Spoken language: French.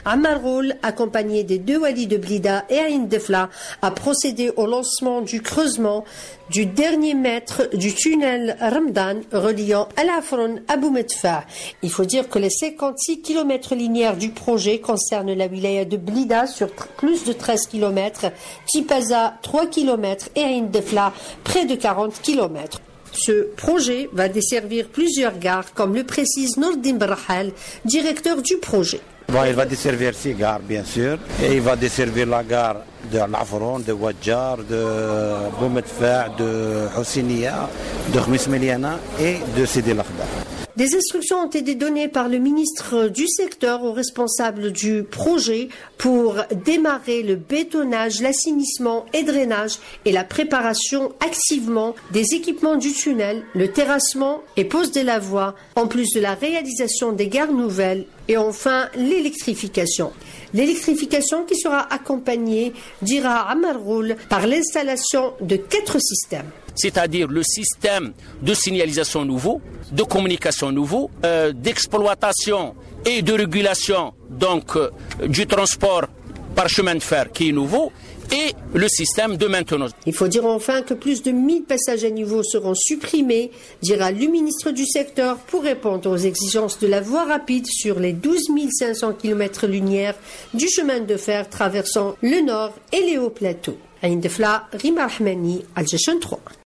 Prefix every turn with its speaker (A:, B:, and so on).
A: Amarroul, accompagné des deux walis de Blida et Ain Defla, a procédé au lancement du creusement du dernier mètre du tunnel Ramdan reliant Al Afron à Boumedfa. Il faut dire que les 56 km linéaires du projet concernent la wilaya de Blida sur plus de 13 km, Tipaza 3 km et Ain Defla près de 40 km. Ce projet va desservir plusieurs gares, comme le précise Nourdin Brahal, directeur du projet.
B: Bon, il va desservir 6 gares, bien sûr, et il va desservir la gare de Al-Afron, de Wadjar, de Boumedfa, de Houssiniya, de Khmis Meliana et de Sidi Lakhdar.
A: Des instructions ont été données par le ministre du secteur aux responsables du projet pour démarrer le bétonnage, l'assainissement et drainage et la préparation activement des équipements du tunnel, le terrassement et pose de la voie, en plus de la réalisation des gares nouvelles et enfin l'électrification. L'électrification qui sera accompagnée, dira Amarroul, par l'installation de 4 systèmes.
C: C'est-à-dire le système de signalisation nouveau, de communication nouveau, d'exploitation et de régulation donc du transport par chemin de fer qui est nouveau, et le système de maintenance.
A: Il faut dire enfin que plus de 1000 passages à niveau seront supprimés, dira le ministre du secteur, pour répondre aux exigences de la voie rapide sur les 12 500 km linéaires du chemin de fer traversant le nord et les hauts plateaux. Ain Defla, Rima Rahmani, Al Jashan 3.